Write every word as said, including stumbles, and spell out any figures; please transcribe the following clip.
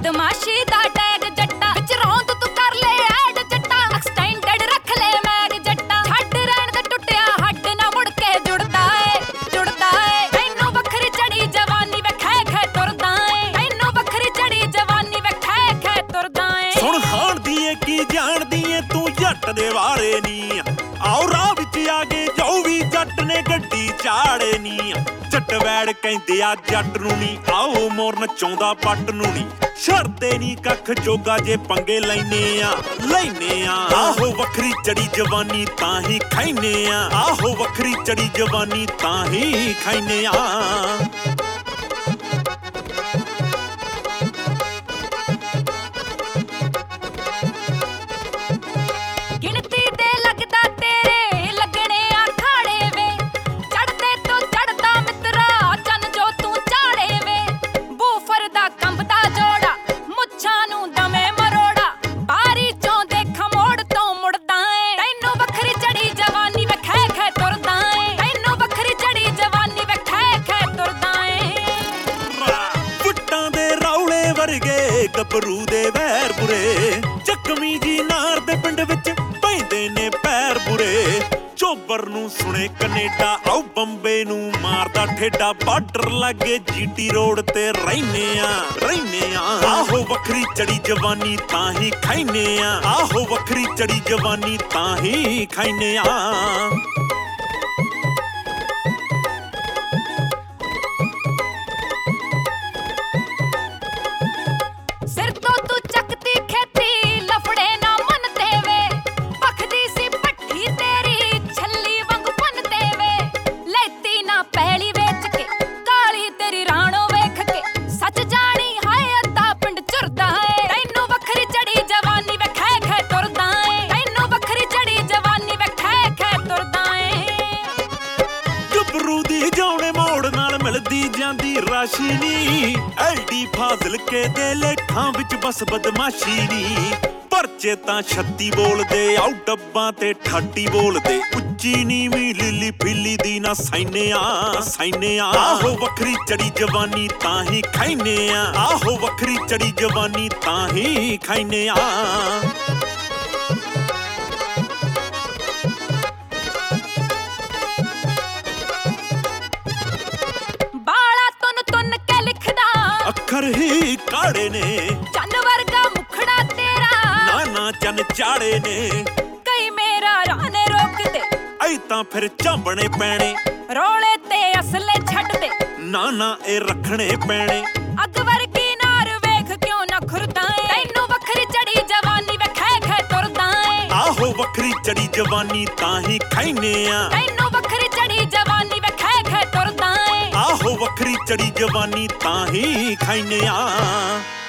ਬਦਮਾਸ਼ੀ ਦਾ ਟੈਗ ਜੱਟਾ ਵਿੱਚ ਰੌਂਦ ਤੂੰ ਕਰ ਲੈ ਐਡ ਜੱਟਾ ਐਕਸਟੈਂਡਡ ਰੱਖ ਲੈ ਮੈਗ ਜੱਟਾ ਛੱਡ ਰਹਿਣ ਦੇ ਟੁੱਟਿਆ ਹੱਡ ਨਾ ਮੁੜ ਕੇ ਜੁੜਦਾ ਏ ਜੁੜਦਾ ਏ ਤੈਨੂੰ ਵੱਖਰੀ ਚੜੀ ਜਵਾਨੀ ਵੇ ਖੈ ਖੈ ਤੁਰਦਾ ਏ ਤੈਨੂੰ ਵੱਖਰੀ ਚੜੀ ਜਵਾਨੀ ਵੇ ਖੈ ਖੈ ਤੁਰਦਾ ਏ ਸੁਣ ਹਾਣ ਦੀ ਏ ਕੀ ਜਾਣਦੀ ਏ ਤੂੰ ਜੱਟ ਦੇ ਵਾਰੇ ਨੀ ਆਓ ਰਾਹ ਵਿੱਚ ਆ ਗਏ ਜੋ ਵੀ ਜੱਟ ਨੇ ਗੱਡੀ ਚਾੜੇ ਨੀ ਜੱਟ ਵੈੜ ਕਹਿੰਦੇ ਆ ਜੱਟ ਨੂੰ ਨੀ ਆਓ ਮੋਰ ਨਚਾਉਂਦਾ ਪੱਟ ਨੂੰ ਨੀ ਛੱਡਦੇ ਨੀ ਕੱਖ ਜੋਗਾ ਜੇ ਪੰਗੇ ਲੈਨੇ ਆ ਲੈਨੇ ਆ ਆਹੋ ਵੱਖਰੀ ਚੜੀ ਜਵਾਨੀ ਤਾਂ ਹੀ ਖਾਈਨੇ ਆ ਆਹੋ ਵੱਖਰੀ ਚੜੀ ਜਵਾਨੀ ਤਾਂ ਹੀ ਖਾਈਨੇ ਆ ਗੱਭਰੂ ਦੇ ਵੈਰ ਬੁਰੇ ਚੱਕਵੀਂ ਜੀ ਨਾਰ ਦੇ ਪਿੰਡ ਵਿੱਚ ਪੈਂਦੇ ਨੇ ਪੈਰ ਬੁਰੇ ਚੋਬਰ ਨੂੰ ਸੁਣੇ ਕੈਨੇਡਾ ਆਓ ਬੰਬੇ ਨੂੰ ਮਾਰਦਾ ਠੇਡਾ ਬਾਰਡਰ ਲਾਗੇ ਜੀਟੀ ਰੋਡ ਤੇ ਰਹਿਨੇ ਆ ਰਹਿਨੇ ਆ ਆਹੋ ਵੱਖਰੀ ਚੜੀ ਜਵਾਨੀ ਤਾਂ ਹੀ ਖਾਈਨੇ ਆ ਆਹੋ ਵੱਖਰੀ ਚੜੀ ਜਵਾਨੀ ਤਾਂ ਹੀ ਖਾਈਨੇ ਆ ਮਿਲਦੀ ਜਾਂਦੀ ਰਾਸ਼ੀ ਨੀ ਐਡੀ ਫਾਜ਼ਲ ਕੇ ਦੇ ਲੇਖਾਂ ਵਿੱਚ ਬਸ ਬਦਮਾਸ਼ੀ ਨੀ ਪਰਚੇ ਤਾਂ ਛੱਤੀ ਬੋਲਦੇ ਆਉ ਡੱਬਾਂ ਤੇ ਠਾਟੀ ਬੋਲਦੇ ਉੱਚੀ ਨੀਵੀਂ ਲੀਲੀ ਫਿੱਲੀ ਦੀ ਨਾ ਸੈਨੇ ਆ ਸੈਨੇ ਆ ਆਹੋ ਵੱਖਰੀ ਚੜੀ ਜਵਾਨੀ ਤਾਂ ਹੀ ਖਾਈਨੇ ਆ ਆਹੋ ਵੱਖਰੀ ਚੜੀ ਜਵਾਨੀ ਤਾਂ ਹੀ ਖਾਈਨੇ ਆ ਅੱਖਰ ਹੀ ਕਾੜੇ ਨੇ ਚੰਨ ਵਰਗਾ ਮੁਖੜਾ ਤੇਰਾ ਨਾ ਨਾ ਚੰਨ ਚਾੜੇ ਨੇ ਕਈ ਮੇਰਾ ਰਾਹ ਨੇ ਰੋਕਦੇ ਐ ਤਾਂ ਫਿਰ ਝਾਂਬਣੇ ਪੈਣੇ ਰੋਲੇ ਤੇ ਅਸਲੇ ਛੱਡ ਦੇ ਨਾ ਨਾ ਇਹ ਰੱਖਣੇ ਪੈਣੇ ਅੱਗ ਵਰਗੀ ਨਾਰ ਵੇਖ ਕਿਉਂ ਨਾ ਖੁਰਦਾ ਏ ਤੈਨੂੰ ਵੱਖਰੀ ਚੜੀ ਜਵਾਨੀ ਵੇ ਖੈ ਖੈ ਤੁਰਦਾ ਏ ਆਹੋ ਵੱਖਰੀ ਚੜੀ ਜਵਾਨੀ ਤਾਂ ਹੀ ਖਾਈਨੇ ਆ ਤੈਨੂੰ ਵੱਖਰੀ ਚੜੀ ਜਵਾਨੀ ਵੇ ਖੈ ਖੈ ਤੁਰਦਾ ਏ ਆਹੋ ਵੱਖਰੀ ਚੜੀ ਜਵਾਨੀ ਤਾਂ ਹੀ ਖਾਈਨੇ ਆ